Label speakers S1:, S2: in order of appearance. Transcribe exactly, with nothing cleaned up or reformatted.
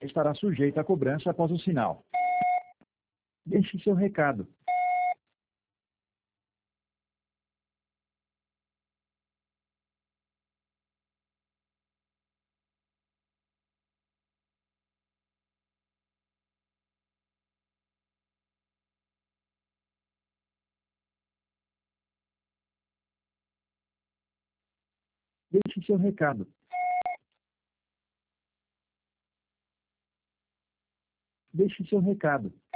S1: estará sujeita a cobrança após o sinal. Deixe seu recado. Deixe seu recado. Deixe seu recado.